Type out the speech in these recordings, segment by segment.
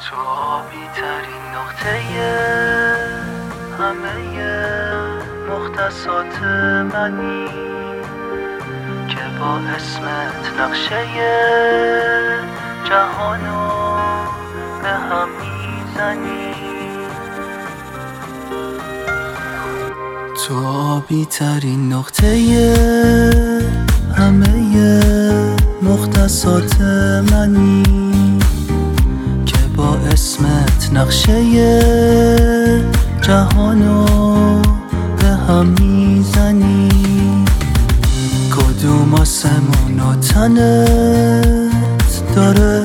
تو آبی ترین نقطه همه مختصات منی که با اسمت نقشه جهانو به هم میزنی. تو آبی ترین نقطه همه مختصات منی که با اسمت نقشه جهانو به هم میزنی. کدوم آسمون و تنت داره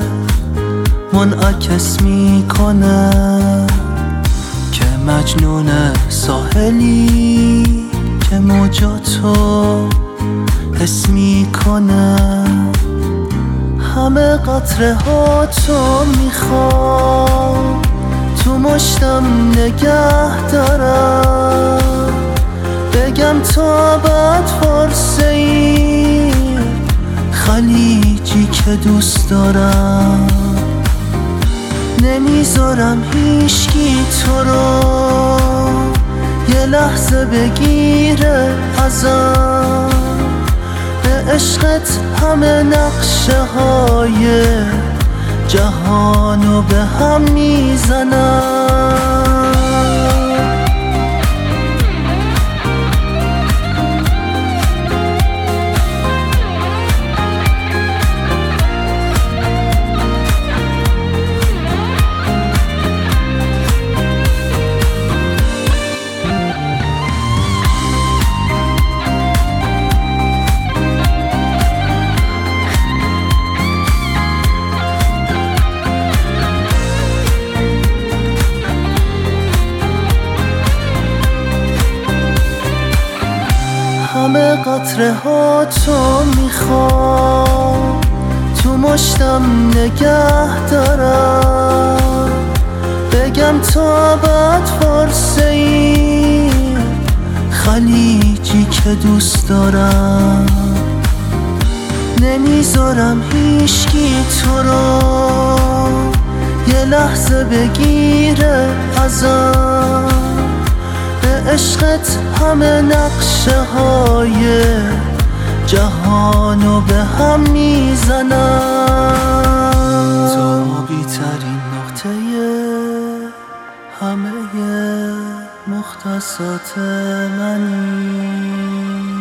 منعکس میکنه که مجنون ساحلی که موجاتو حس میکنه. همه قطره ها تو میخوام تو مشتم نگه دارم، بگم تا بعد فارسه ای خلیجی که دوست دارم. نمیذارم هیچکی تو رو یه لحظه بگیره ازم، به عشقت همه نقشه های جهانو به هم میزنم. همه قطره ها تو میخوام تو مشتم نگه دارم، بگم تا بعد فارسه ای خلیجی که دوست دارم. نمیذارم هیچکی تو رو یه لحظه بگیره ازم، به عشقت همه نقشه های جهانو به هم میزنم. تو آبی ترین نقطه همه مختصات منی.